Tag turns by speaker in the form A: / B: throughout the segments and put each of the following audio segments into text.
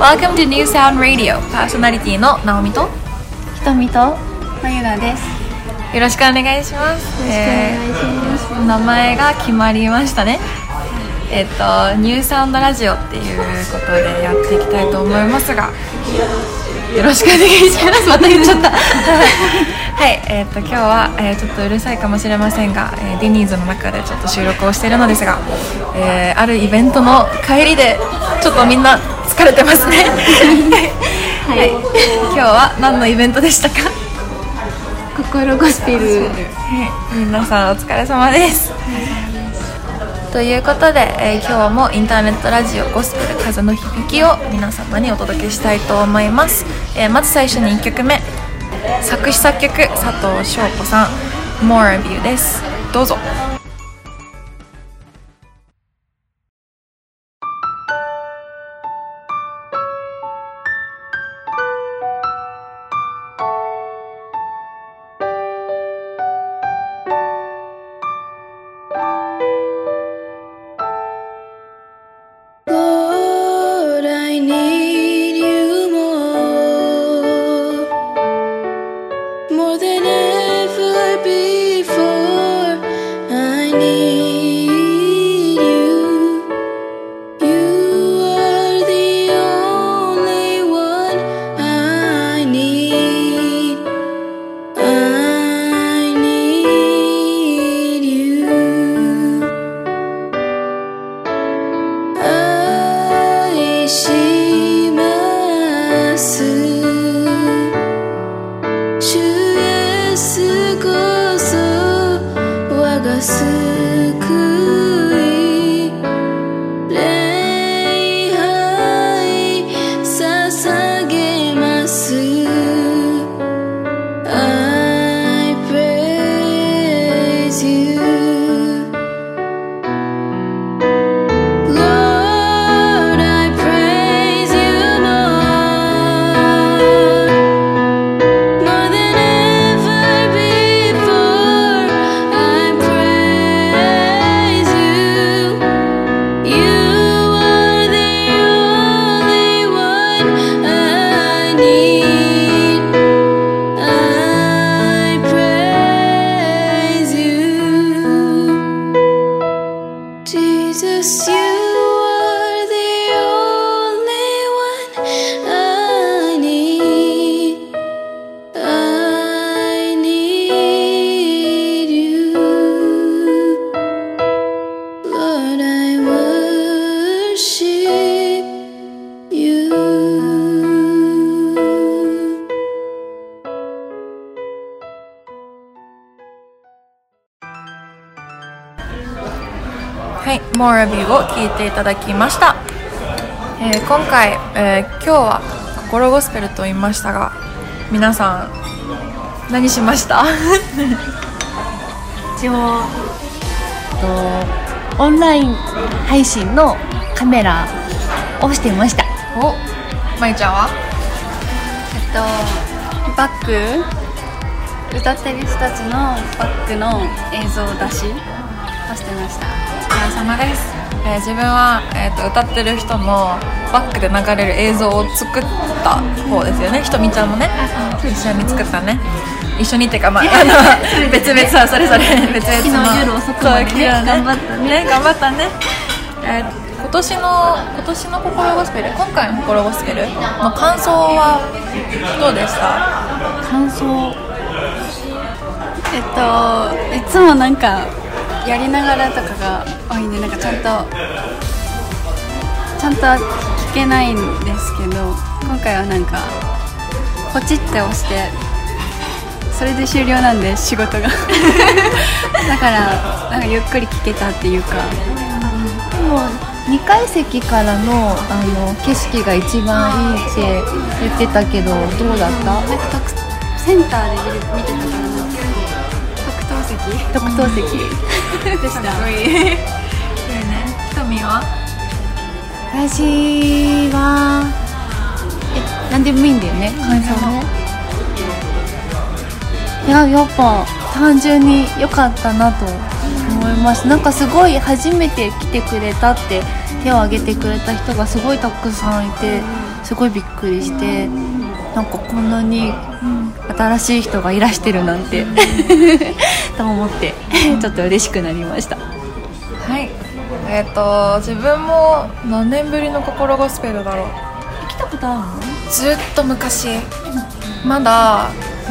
A: Welcome to New Sound Radio パーソナリティのナオミと
B: ひとみとまゆなです。
A: よろしくお願いします。名前が決まりましたね。ニューサウンドラジオっていうことでやっていきたいと思いますが、よろしくお願いします。また言っちゃったはい、今日は、ちょっとうるさいかもしれませんが、ディニーズの中でちょっと収録をしているのですが、あるイベントの帰りでちょっとみんな疲れてますねはい、今日は何のイベントでしたか？
B: 心ゴスペル。
A: 皆さんお疲れ様です。ということで、今日もインターネットラジオゴスペル風の響きを皆様にお届けしたいと思います。まず最初に1曲目、作詞作曲佐藤翔子さん More of You です。どうぞ。はい、More of You を聴いていただきました。今回、今日は心ゴスペルと言いましたが、皆さん何しました
B: 一応オンライン配信のカメラをしてました。
A: お、まゆちゃんは？
B: バック歌ってる人たちのバックの映像出しをしてました。
A: お疲れ様です。自分は、歌ってる人のバックで流れる映像を作った方ですよね。ひとみちゃんもね、一緒に作ったね。一緒にっていうか、まあ、別々はそれぞれ別々の。
B: 昨日夜遅くまでね、頑張ったね。
A: 頑張ったね。今年の心ゴスペル、今回の心ゴスペルの感想はどうでした？
B: 感想、いつもなんかやりながらとかが多いんで、なんかちゃんと聞けないんですけど、今回はなんかポチって押してそれで終了なんで、仕事がだからなんかゆっくり聞けたっていうか。
C: でも2階席からの、景色が一番いいって言ってたけど、どうだった？
B: なんかセンターで見てたからな。特等席でした。
A: いいね。ひとみは？
C: 私は何でもいいんだよね、感想ね。いや、やっぱ単純に良かったなと思います。なんかすごい初めて来てくれたって手を挙げてくれた人がすごいたくさんいて、すごいびっくりして、なんかこんなに新しい人がいらしてるなんてと思ってちょっと嬉しくなりました。
A: はい、自分も何年ぶりの心ゴスペルだろう。
C: 来たことあるの？
A: ずっと昔、まだ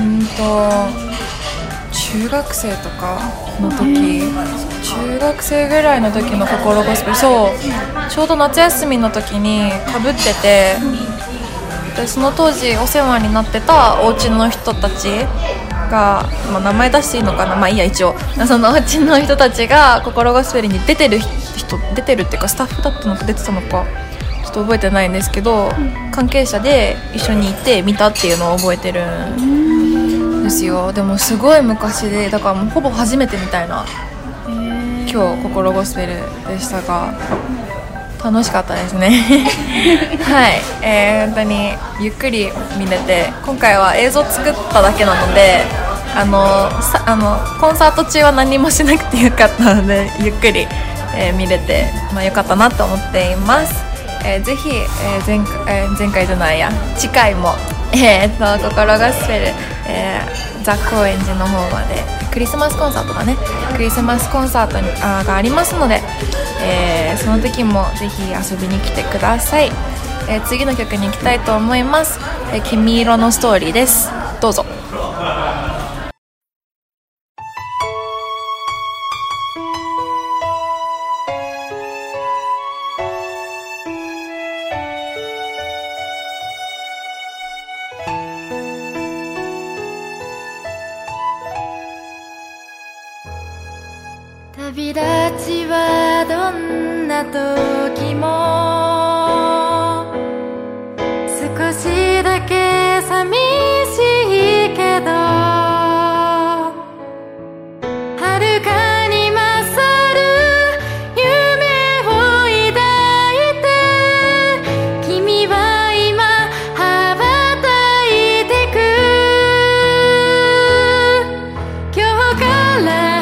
A: 中学生とかの時、中学生ぐらいの時の心ゴスペル、そうちょうど夏休みの時にかぶってて、でその当時お世話になってたお家の人たちが、まあ、名前出していいのかな、まあいいや、一応そのお家の人たちが心ゴスペルに出てるっていうかスタッフだったのか出てたのかちょっと覚えてないんですけど、関係者で一緒にいて見たっていうのを覚えてるんですよ。でもすごい昔で、だからもうほぼ初めてみたいな今日心ゴスペルでしたが、楽しかったですねはい、本当にゆっくり見れて、今回は映像作っただけなのでコンサート中は何もしなくてよかったのでゆっくり、見れて、まあ、よかったなと思っています。ぜひ、前回じゃないや次回も、心ゴスペル、ザ・高円寺の方までクリスマスコンサートだね、クリスマスコンサートがありますので、その時もぜひ遊びに来てください。次の曲に行きたいと思います。君色のストーリーです。どうぞ。
D: 旅立ちはどんな時も少しだけ寂しいけど、遥かに勝る夢を抱いて、君は今羽ばたいてく。今日から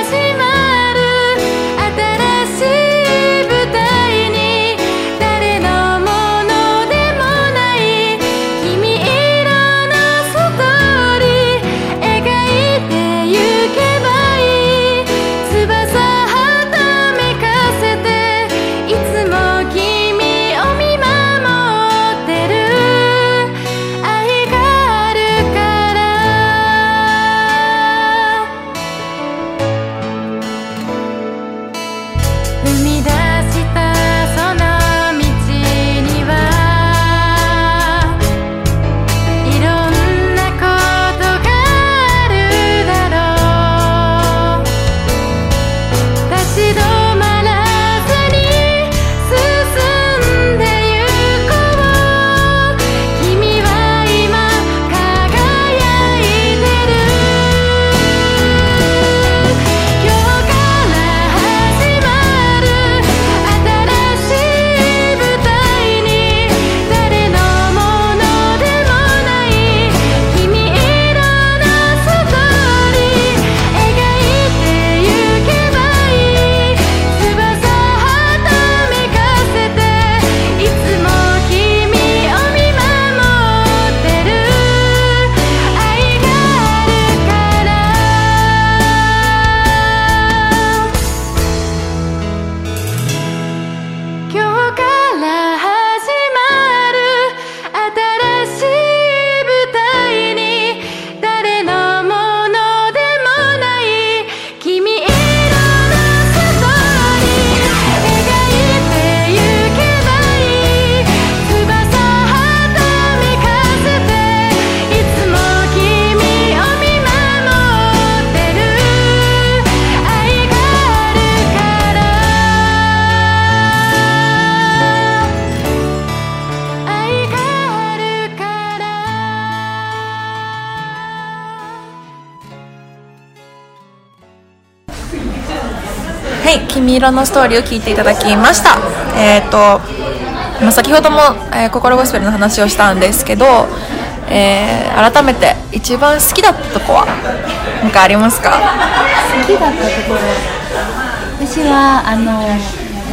A: はい、君色のストーリーを聞いていただきました。先ほども、心ゴスペルの話をしたんですけど、改めて一番好きだったとこは何かありますか？
C: 好きだったところ、私は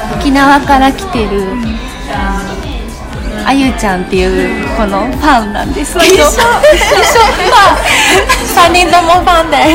C: 沖縄から来てるあゆちゃんっていうこのファンなんですけど、
A: 3人ともファンです。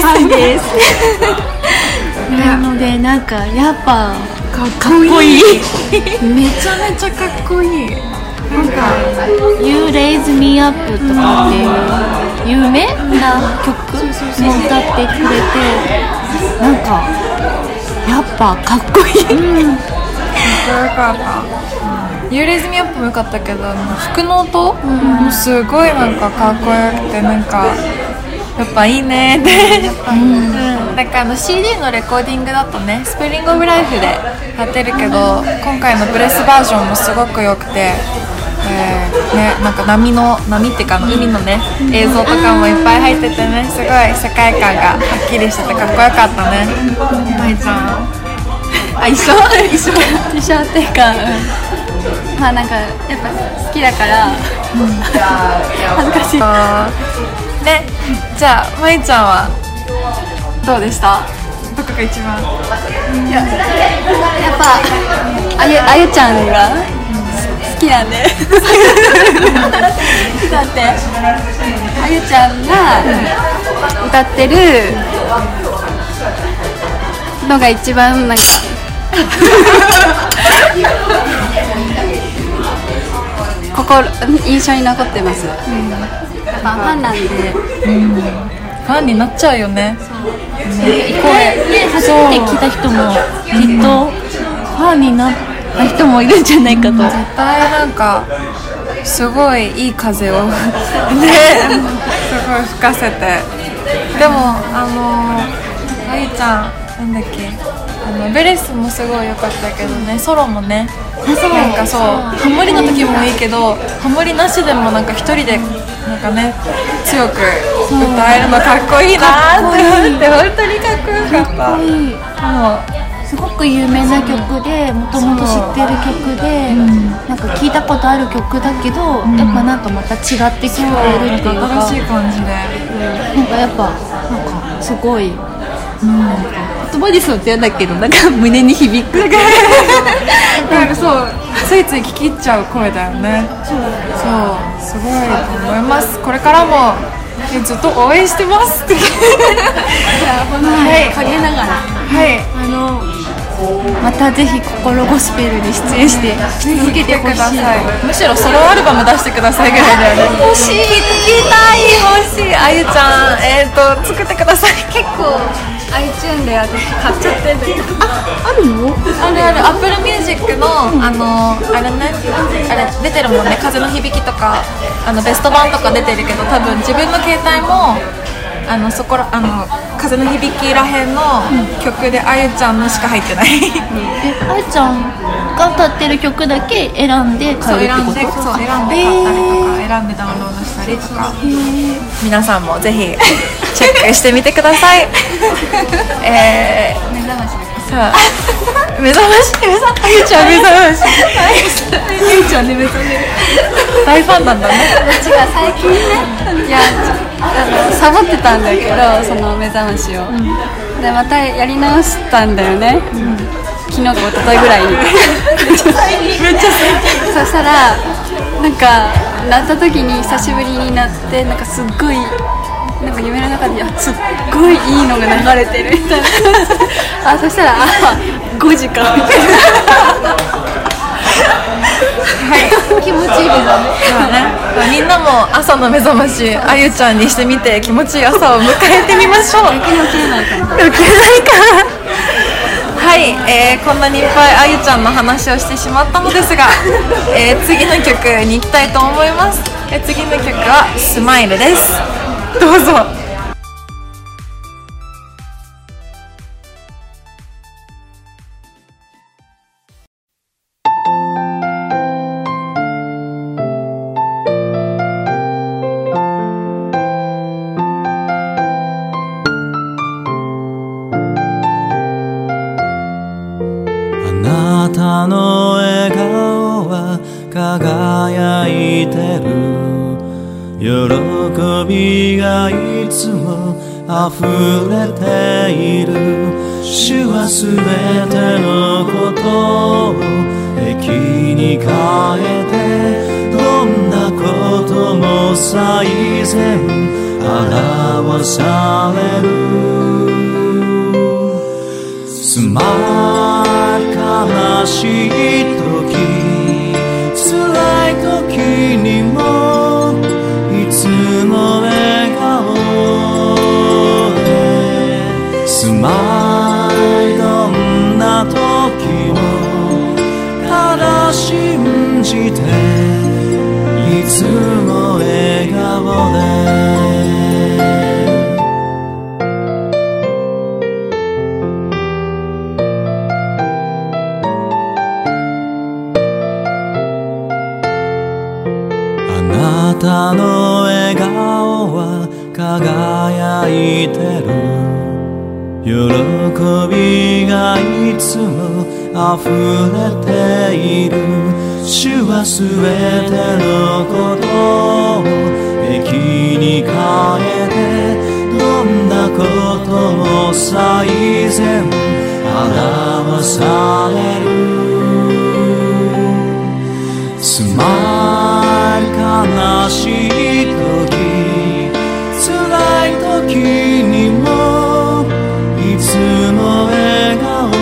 C: なのでなんかやっぱ
A: かっこいい。めちゃめちゃかっこいい。
C: なんか「You Raise Me Up」とかっていう有名な曲も歌ってくれて、なんかやっぱかっこいい。
A: かっこよかった。ユーレイズミアップもよかったけど、服の音もすごいなんかかっこよくて、なんかやっぱいいねって。なんかCD のレコーディングだとね、スプリングオブライフでやってるけど、今回のブレスバージョンもすごく良くて、なんか波っていうか海のね映像とかもいっぱい入っててね、すごい世界観がはっきりしててかっこよかったね。まいちゃん、一緒
B: っていうか、まあなんかやっぱ好きだから恥ずかしい
A: ね。じゃあまいちゃんはどうでした？どこが一番？
B: やっぱあゆちゃんが好きなんでだってあゆちゃんが歌ってるのが一番なんか印象に残ってます。やっぱファンなんで、
A: ファンになっちゃうよね。
C: 初めて来た人もきっとファンになった人もいるんじゃないかと。
A: 絶対なんかすごいいい風をね、すごい吹かせて。でもあゆちゃんなんだっけ、ベレスもすごい良かったけどね、ソロもね、なんかそうハモリの時もいいけど、ハモリなしでもなんか一人でなんかね強く歌えるのかっこいいなって思って、本当にかっこよかった。
C: すごく有名な曲で、もともと知ってる曲で、なんか聞いたことある曲だけど、やっぱなんかまた違って聞こえるっていうか、
A: 新しい感じで、
C: なんかやっぱなんかすごい、言葉にそうって言うんだけど、なんか胸に響く。
A: なんかそうついつい聞き入っちゃう声だよね。そうすごいと思います。これからもずっと応援してます。はい、
B: 陰ながら、
A: はい、
C: またぜひ心ゴスペルに出演して続けてください。
A: むしろソロアルバム出してくださいぐらいだよね。欲しい、聞きたい、欲しい。あゆちゃん、作ってください。結構
B: iTunes で私買っちゃってんだけど。
C: あるの？
A: ある。Apple Music のあれね、あれ出てるもんね。風の響きとかベスト版とか出てるけど、多分自分の携帯もそこら風の響きらへんの曲であゆちゃんのしか入ってない。
C: あゆちゃんが歌ってる曲だけ選んで買うってこと？
A: そう選んで買ったりとか、選んでダウンロードしたりとか、皆さんもぜひチェックしてみてください。
B: 目覚まし
A: さあ目覚まし、あゆちゃん目覚まし、あゆちゃんね、目覚める大ファンなんだね。
B: 違う、最近ね、いやサボってたんだけど、その目覚ましを、でまたやり直したんだよね、昨日か一昨日ぐらいに。めっちゃそしたらなんか鳴った時に久しぶりになって、なんかすっごいなんか夢の中ですっごいいいのが流れてるみたいな。そしたら5時かみたいな。
A: はい、気持ちいい目覚め。みんなも朝の目覚ましあゆちゃんにしてみて、気持ちいい朝を迎えてみましょう。
B: 逆に起きれないかな。
A: 起きれないか。はい、こんなにいっぱいあゆちゃんの話をしてしまったのですが、次の曲に行きたいと思います。次の曲はスマイルです。どうぞ。
E: あなたの笑顔は輝いてる、 喜びがいつも溢れている。主はすべてのことを益に変えて、どんなことも最善表される。つまり悲しい時、辛い時にもいつも笑顔でスマイル。どんな時もただ信じていつも笑顔で。あなたの笑顔は輝いてる。喜びがいつも溢れている。主はすべてのことを益に変えて、どんなことも最善表される。つまり悲しい時、辛い時にもいつも笑顔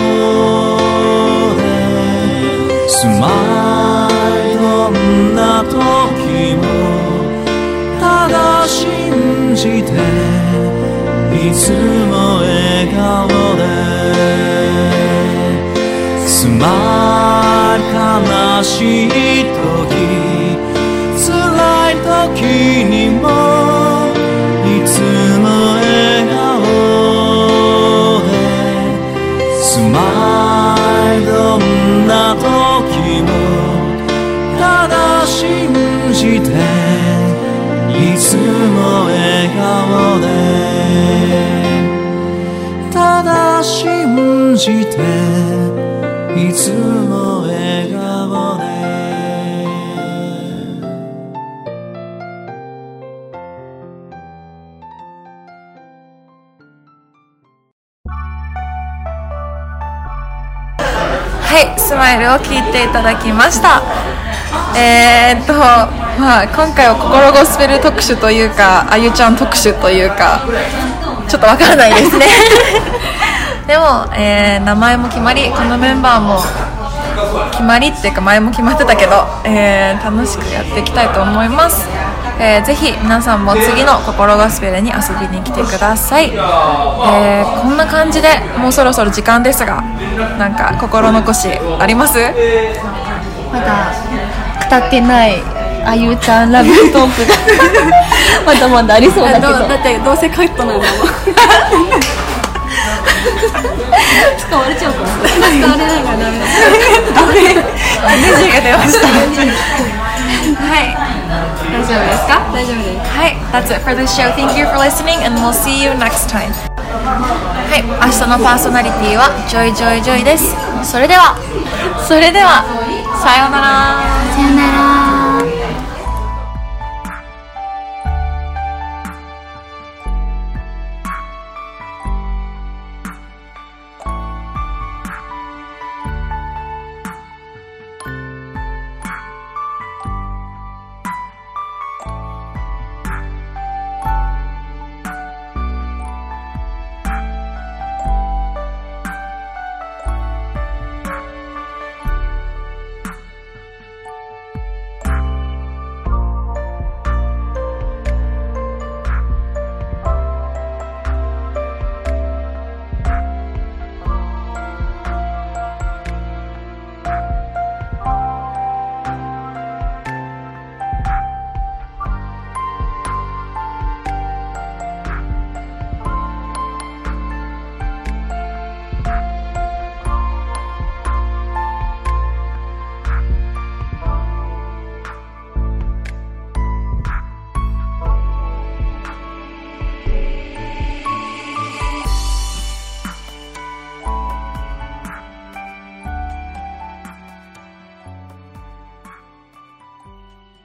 E: でスマイル。どんな時もただ信じていつも笑顔で。つまり悲しい時、辛い時にもいつも笑顔でスマイル。どんな時もただ信じていつも笑顔で、ただ信じていつも笑顔で。
A: はい、スマイルを聞いていただきました。まあ、今回は心ゴスペル特集というか、あゆちゃん特集というか、ちょっとわからないですね。でも、名前も決まり、このメンバーも決まりっていうか前も決まってたけど、楽しくやっていきたいと思います。ぜひ皆さんも次の心ゴスペルに遊びに来てください。こんな感じでもうそろそろ時間ですが、なんか心残しあります？
C: まだ語ってないあゆちゃんラブトークがまだまだありそうだけど、
B: だってどうせカットなんだもん。使われちゃうから使われないからダメだ。
A: NG が出ました。はい、大丈夫ですか？
B: 大丈夫です。
A: はい、That's it for the show. Thank you for listening and we'll see you next time. はい、明日のパーソナリティはジョイジョイジョイです。それではさようなら。
D: さよなら。